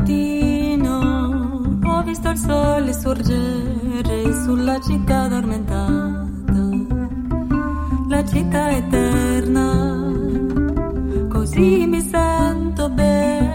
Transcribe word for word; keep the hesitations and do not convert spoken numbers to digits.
mattino ho visto il sole sorgere sulla città addormentata, la città eterna, così mi sento bene.